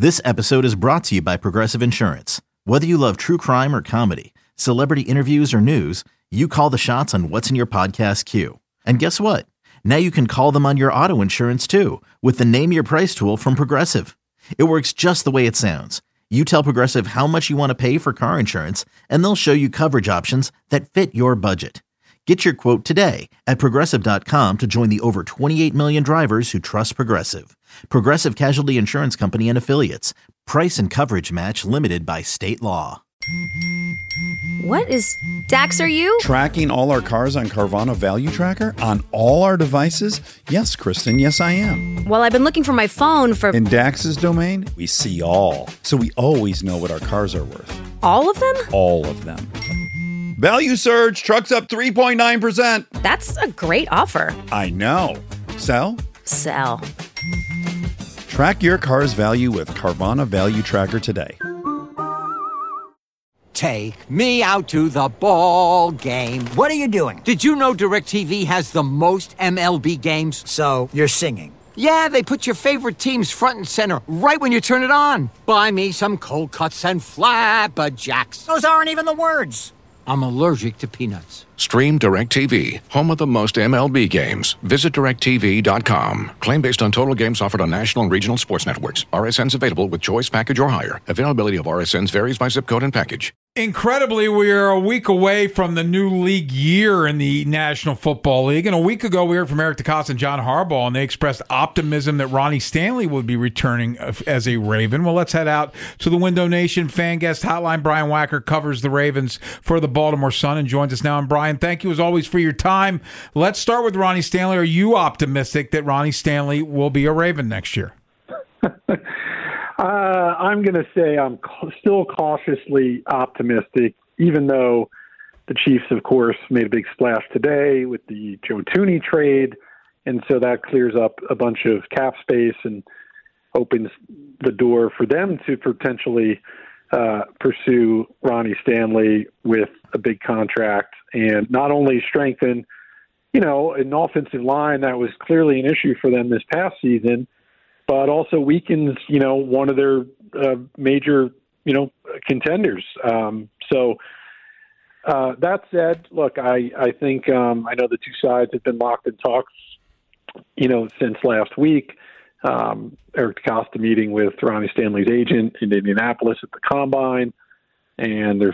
This episode is brought to you by Progressive Insurance. Whether you love true crime or comedy, celebrity interviews or news, you call the shots on what's in your podcast queue. And guess what? Now you can call them on your auto insurance too with the Name Your Price tool from Progressive. It works just the way it sounds. You tell Progressive how much you want to pay for car insurance, and they'll show you coverage options that fit your budget. Get your quote today at Progressive.com to join the over 28 million drivers who trust Progressive. Progressive Casualty Insurance Company and Affiliates. Price and coverage match limited by state law. What is Dax, are you? Tracking all our cars on Carvana Value Tracker on all our devices? Yes, Kristen, yes I am. Well, I've been looking for my phone for... In Dax's domain, we see all. So we always know what our cars are worth. All of them? All of them. Value surge, trucks up 3.9%. That's a great offer. I know. Sell? Sell. Track your car's value with Carvana Value Tracker today. Take me out to the ball game. What are you doing? Did you know DirecTV has the most MLB games? So, you're singing. Yeah, they put your favorite teams front and center right when you turn it on. Buy me some cold cuts and flapjacks. Those aren't even the words. I'm allergic to peanuts. Stream DirecTV, home of the most MLB games. Visit DirecTV.com. Claim based on total games offered on national and regional sports networks. RSNs available with choice package or higher. Availability of RSNs varies by zip code and package. Incredibly, we are a week away from the new league year in the National Football League. And a week ago, we heard from Eric DeCosta and John Harbaugh, and they expressed optimism that Ronnie Stanley would be returning as a Raven. Well, let's head out to the Window Nation fan guest hotline. Brian Wacker covers the Ravens for the Baltimore Sun and joins us now. And Brian, thank you as always for your time. Let's start with Ronnie Stanley. Are you optimistic that Ronnie Stanley will be a Raven next year? I'm going to say I'm still cautiously optimistic, even though the Chiefs, of course, made a big splash today with the Joe Thuney trade, and so that clears up a bunch of cap space and opens the door for them to potentially pursue Ronnie Stanley with a big contract and not only strengthen, an offensive line that was clearly an issue for them this past season, but also weakens, one of their major, contenders. So that said, look, I think I know the two sides have been locked in talks, since last week. Eric DeCosta meeting with Ronnie Stanley's agent in Indianapolis at the Combine, and there's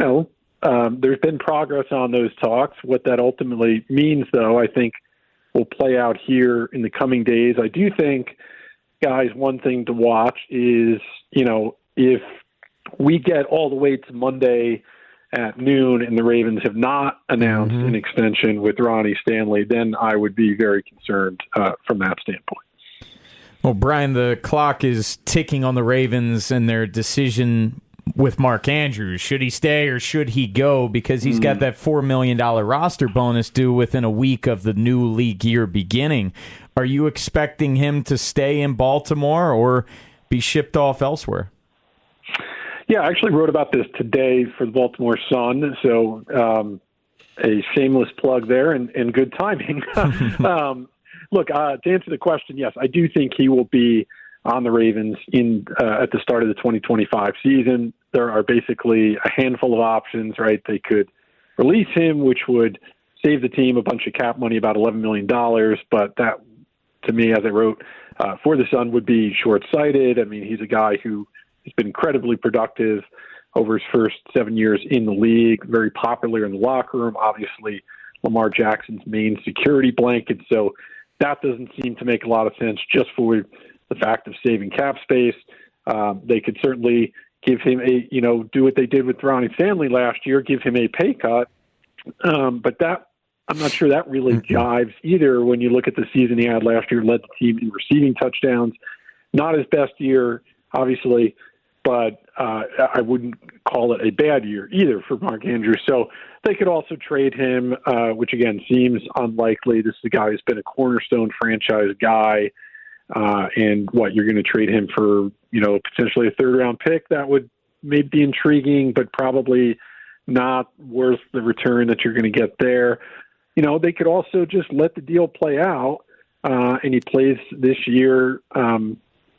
been progress on those talks. What that ultimately means, though, I think will play out here in the coming days. I do think, guys, one thing to watch is, if we get all the way to Monday at noon and the Ravens have not announced an extension with Ronnie Stanley, then I would be very concerned from that standpoint. Well, Brian, the clock is ticking on the Ravens and their decision with Mark Andrews. Should he stay or should he go? Because he's got that $4 million roster bonus due within a week of the new league year beginning. Are you expecting him to stay in Baltimore or be shipped off elsewhere? Yeah, I actually wrote about this today for the Baltimore Sun, so a shameless plug there and good timing. Look, to answer the question, yes, I do think he will be on the Ravens at the start of the 2025 season. There are basically a handful of options, right? They could release him, which would save the team a bunch of cap money, about $11 million, but that, to me, as I wrote for the Sun, would be short-sighted. I mean, he's a guy who has been incredibly productive over his first 7 years in the league, very popular in the locker room, obviously Lamar Jackson's main security blanket. So that doesn't seem to make a lot of sense just for the fact of saving cap space. They could certainly give him do what they did with Ronnie Stanley last year, give him a pay cut. But that, I'm not sure that really jives either when you look at the season he had last year, led the team in receiving touchdowns. Not his best year, obviously, but I wouldn't call it a bad year either for Mark Andrews. So they could also trade him, which again seems unlikely. This is a guy who's been a cornerstone franchise guy. And you're going to trade him for, potentially a third-round pick. That would maybe be intriguing, but probably not worth the return that you're going to get there. They could also just let the deal play out, and he plays this year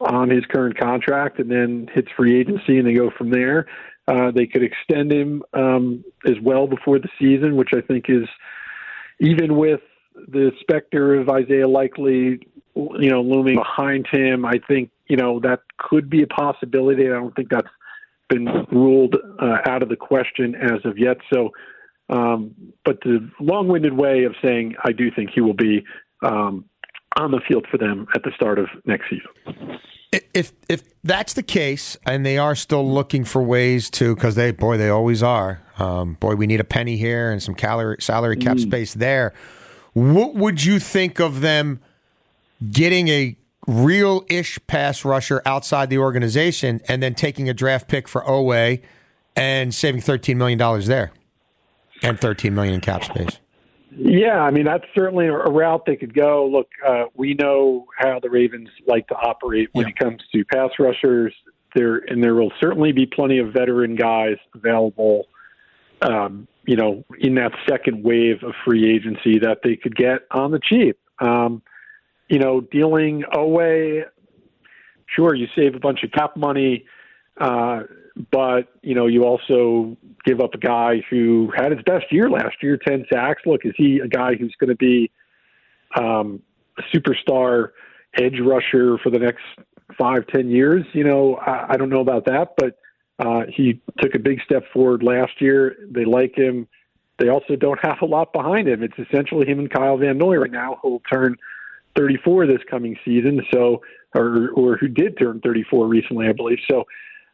on his current contract and then hits free agency and they go from there. They could extend him as well before the season, which I think is, even with the specter of Isaiah Likely, looming behind him, I think, that could be a possibility. I don't think that's been ruled out of the question as of yet. So, but the long-winded way of saying I do think he will be on the field for them at the start of next season. If that's the case, and they are still looking for ways to, because they always are. We need a penny here and some salary cap space there. What would you think of them getting a real-ish pass rusher outside the organization and then taking a draft pick for Owe and saving $13 million there and $13 million in cap space? Yeah, I mean, that's certainly a route they could go. Look, we know how the Ravens like to operate when it comes to pass rushers. There will certainly be plenty of veteran guys available, in that second wave of free agency that they could get on the cheap. Dealing Owe, sure, you save a bunch of cap money, but, you also give up a guy who had his best year last year, 10 sacks. Look, is he a guy who's going to be a superstar edge rusher for the next 5-10 years? I don't know about that, but he took a big step forward last year. They like him. They also don't have a lot behind him. It's essentially him and Kyle Van Noy right now, who will turn 34 this coming season. So, or who did turn 34 recently, I believe. So,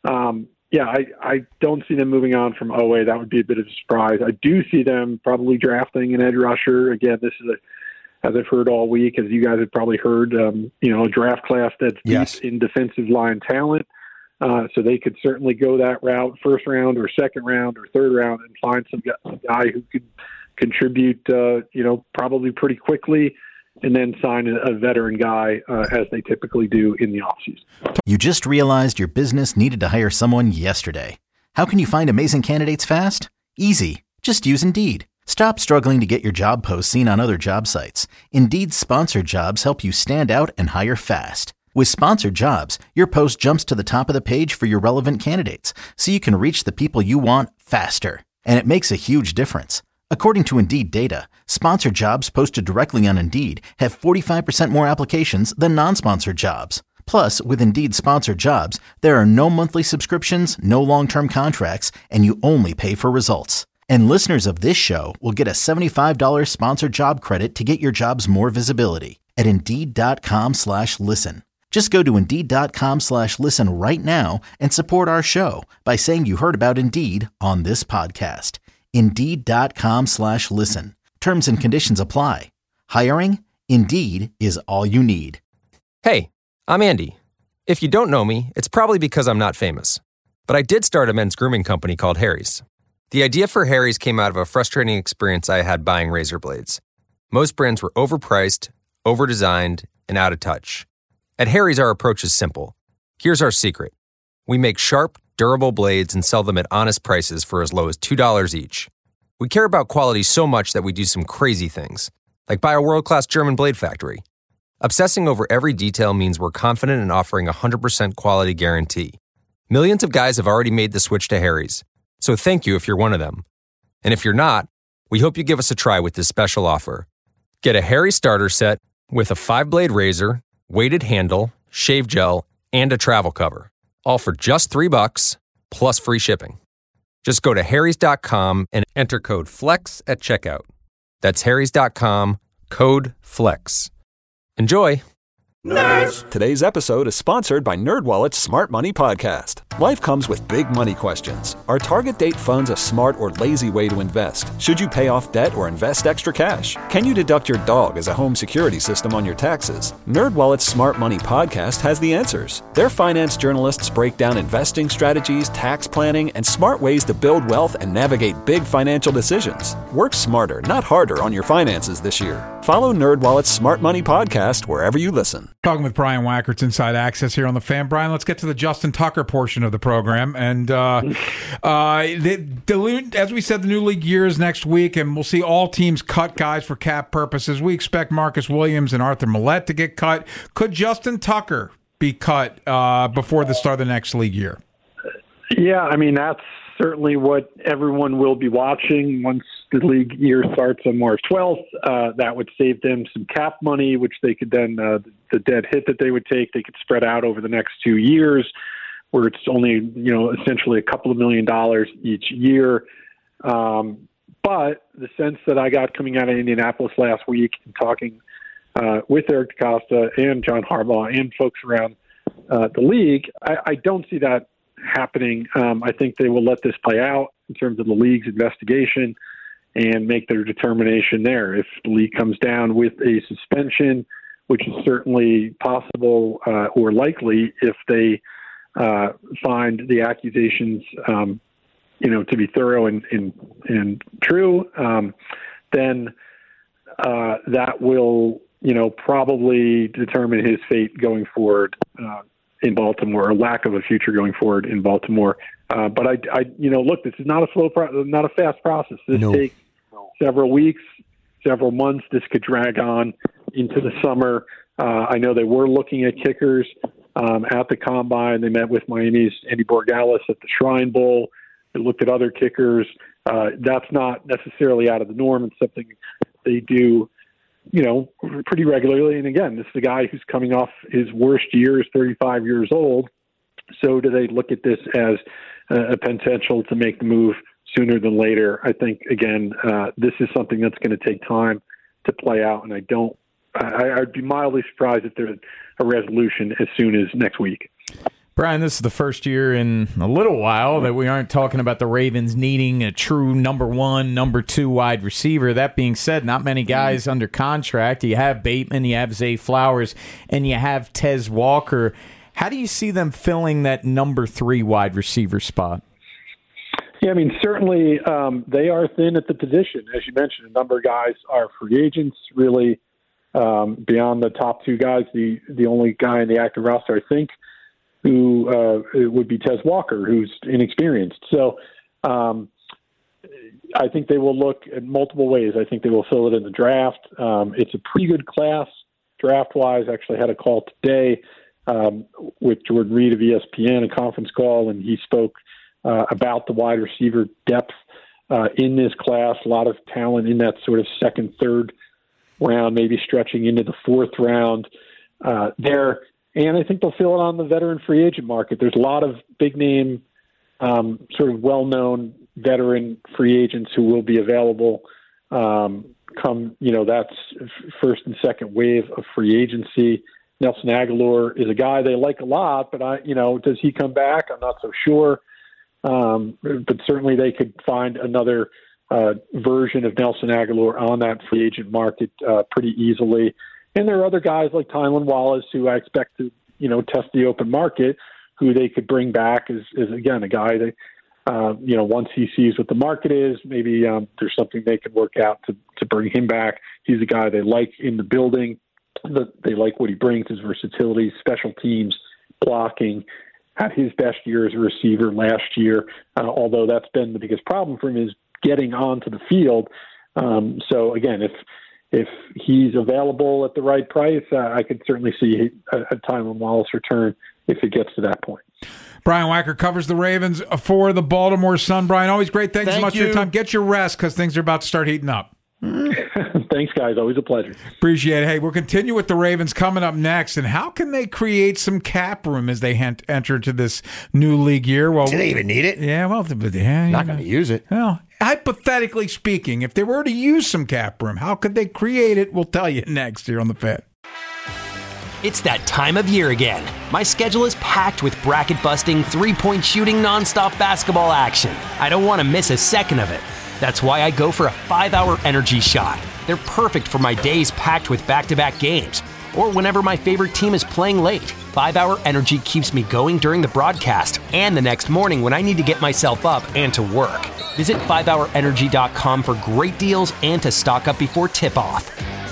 I don't see them moving on from Owe. That would be a bit of a surprise. I do see them probably drafting an edge rusher. Again, this is as I've heard all week, as you guys have probably heard, a draft class that's deep in defensive line talent. So they could certainly go that route, first round or second round or third round, and find some guy who could contribute, probably pretty quickly, and then sign a veteran guy as they typically do in the offseason. You just realized your business needed to hire someone yesterday. How can you find amazing candidates fast? Easy. Just use Indeed. Stop struggling to get your job posts seen on other job sites. Indeed's sponsored jobs help you stand out and hire fast. With sponsored jobs, your post jumps to the top of the page for your relevant candidates, so you can reach the people you want faster. And it makes a huge difference. According to Indeed data, sponsored jobs posted directly on Indeed have 45% more applications than non-sponsored jobs. Plus, with Indeed sponsored jobs, there are no monthly subscriptions, no long-term contracts, and you only pay for results. And listeners of this show will get a $75 sponsored job credit to get your jobs more visibility at Indeed.com/listen. Just go to Indeed.com/listen right now and support our show by saying you heard about Indeed on this podcast. Indeed.com/listen. Terms and conditions apply. Hiring? Indeed is all you need. Hey, I'm Andy. If you don't know me, it's probably because I'm not famous. But I did start a men's grooming company called Harry's. The idea for Harry's came out of a frustrating experience I had buying razor blades. Most brands were overpriced, overdesigned, and out of touch. At Harry's, our approach is simple. Here's our secret. We make sharp, durable blades and sell them at honest prices for as low as $2 each. We care about quality so much that we do some crazy things, like buy a world-class German blade factory. Obsessing over every detail means we're confident in offering a 100% quality guarantee. Millions of guys have already made the switch to Harry's, so thank you if you're one of them. And if you're not, we hope you give us a try with this special offer. Get a Harry's starter set with a 5-blade razor, weighted handle, shave gel, and a travel cover. All for just $3 plus free shipping. Just go to harrys.com and enter code FLEX at checkout. That's harrys.com, code FLEX. Enjoy! Nerds! Today's episode is sponsored by NerdWallet's Smart Money Podcast. Life comes with big money questions. Are target date funds a smart or lazy way to invest? Should you pay off debt or invest extra cash? Can you deduct your dog as a home security system on your taxes? NerdWallet's Smart Money Podcast has the answers. Their finance journalists break down investing strategies, tax planning, and smart ways to build wealth and navigate big financial decisions. Work smarter, not harder on your finances this year. Follow NerdWallet's Smart Money Podcast wherever you listen. Talking with Brian Wackert's Inside Access here on The Fan. Brian, let's get to the Justin Tucker portion of the program. And as we said, the new league year is next week, and we'll see all teams cut guys for cap purposes. We expect Marcus Williams and Arthur Millette to get cut. Could Justin Tucker be cut before the start of the next league year? Yeah, I mean, that's certainly what everyone will be watching once the league year starts on March 12th. That would save them some cap money, which they could then, the dead hit that they would take, they could spread out over the next 2 years, where it's only, essentially a couple of $1 million each year. But the sense that I got coming out of Indianapolis last week and talking with Eric DeCosta and John Harbaugh and folks around the league, I don't see that happening. I think they will let this play out in terms of the league's investigation and make their determination there. If the league comes down with a suspension, which is certainly possible or likely if they find the accusations, to be thorough and true, then that will, probably determine his fate going forward in Baltimore, or lack of a future going forward in Baltimore. But look, this is not not a fast process. This takes several weeks, several months. This could drag on into the summer. I know they were looking at kickers at the Combine. They met with Miami's Andy Borgalis at the Shrine Bowl. They looked at other kickers. That's not necessarily out of the norm. It's something they do, pretty regularly. And again, this is a guy who's coming off his worst year, is 35 years old. So do they look at this as a potential to make the move sooner than later? I think, again, this is something that's going to take time to play out. And I'd be mildly surprised if there's a resolution as soon as next week. Brian, this is the first year in a little while that we aren't talking about the Ravens needing a true number 1, number 2 wide receiver. That being said, not many guys under contract. You have Bateman, you have Zay Flowers, and you have Tez Walker. How do you see them filling that number 3 wide receiver spot? Yeah, I mean, certainly they are thin at the position. As you mentioned, a number of guys are free agents, really. Beyond the top 2 guys, the only guy in the active roster, I think, who would be Tez Walker, who's inexperienced. So I think they will look at multiple ways. I think they will fill it in the draft. It's a pretty good class draft-wise. I actually had a call today with Jordan Reed of ESPN, a conference call, and he spoke about the wide receiver depth in this class. A lot of talent in that sort of second, third round, maybe stretching into the 4th round there. And I think they'll fill it on the veteran free agent market. There's a lot of big-name, sort of well-known veteran free agents who will be available come, that's first and second wave of free agency. Nelson Aguilar is a guy they like a lot, but does he come back? I'm not so sure. But certainly they could find another version of Nelson Aguilar on that free agent market pretty easily. And there are other guys like Tylan Wallace who I expect to, test the open market, who they could bring back as again, a guy that, once he sees what the market is, maybe there's something they could work out to bring him back. He's a guy they like in the building. They like what he brings, his versatility, special teams, blocking. Had his best year as a receiver last year, although that's been the biggest problem for him is getting onto the field. So again, if he's available at the right price, I could certainly see a Tylan Wallace return if it gets to that point. Brian Wacker covers the Ravens for the Baltimore Sun. Brian, always great. Thanks so much for your time. Get your rest because things are about to start heating up. Thanks, guys. Always a pleasure. Appreciate it. Hey, we'll continue with the Ravens coming up next. And how can they create some cap room as they enter into this new league year? Well, do they even need it? Yeah, well, not going to use it. Well, hypothetically speaking, if they were to use some cap room, how could they create it? We'll tell you next here on The Fan. It's that time of year again. My schedule is packed with bracket-busting, three-point shooting, nonstop basketball action. I don't want to miss a second of it. That's why I go for a 5-hour energy shot. They're perfect for my days packed with back-to-back games, or whenever my favorite team is playing late. 5-hour energy keeps me going during the broadcast and the next morning when I need to get myself up and to work. Visit 5hourenergy.com for great deals and to stock up before tip-off.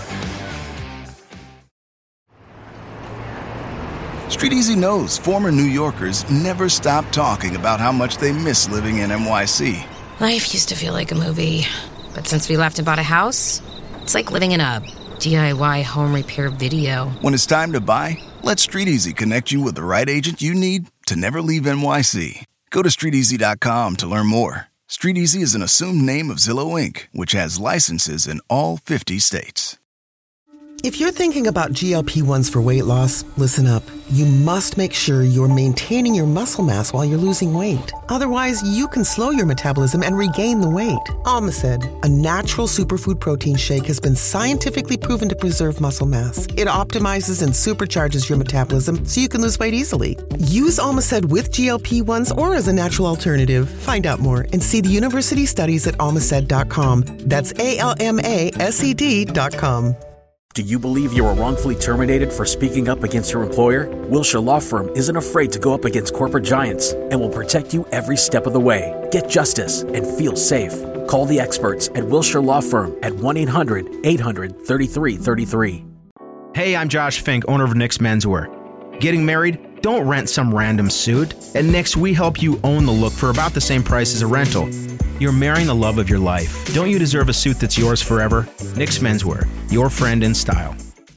Street Easy knows former New Yorkers never stop talking about how much they miss living in NYC. Life used to feel like a movie, but since we left and bought a house, it's like living in a DIY home repair video. When it's time to buy, Let StreetEasy connect you with the right agent you need to never leave NYC. Go to StreetEasy.com to learn more. StreetEasy is an assumed name of Zillow Inc., which has licenses in all 50 states. If you're thinking about GLP-1s for weight loss, listen up. You must make sure you're maintaining your muscle mass while you're losing weight. Otherwise, you can slow your metabolism and regain the weight. Almacid, a natural superfood protein shake, has been scientifically proven to preserve muscle mass. It optimizes and supercharges your metabolism so you can lose weight easily. Use Almacid with GLP-1s or as a natural alternative. Find out more and see the university studies at almacid.com. That's ALMASED.com. Do you believe you were wrongfully terminated for speaking up against your employer? Wilshire Law Firm isn't afraid to go up against corporate giants and will protect you every step of the way. Get justice and feel safe. Call the experts at Wilshire Law Firm at 1-800-800-3333. Hey, I'm Josh Fink, owner of Nick's Menswear. Getting married? Don't rent some random suit. At Nick's, we help you own the look for about the same price as a rental. You're marrying the love of your life. Don't you deserve a suit that's yours forever? Nick's Menswear, your friend in style.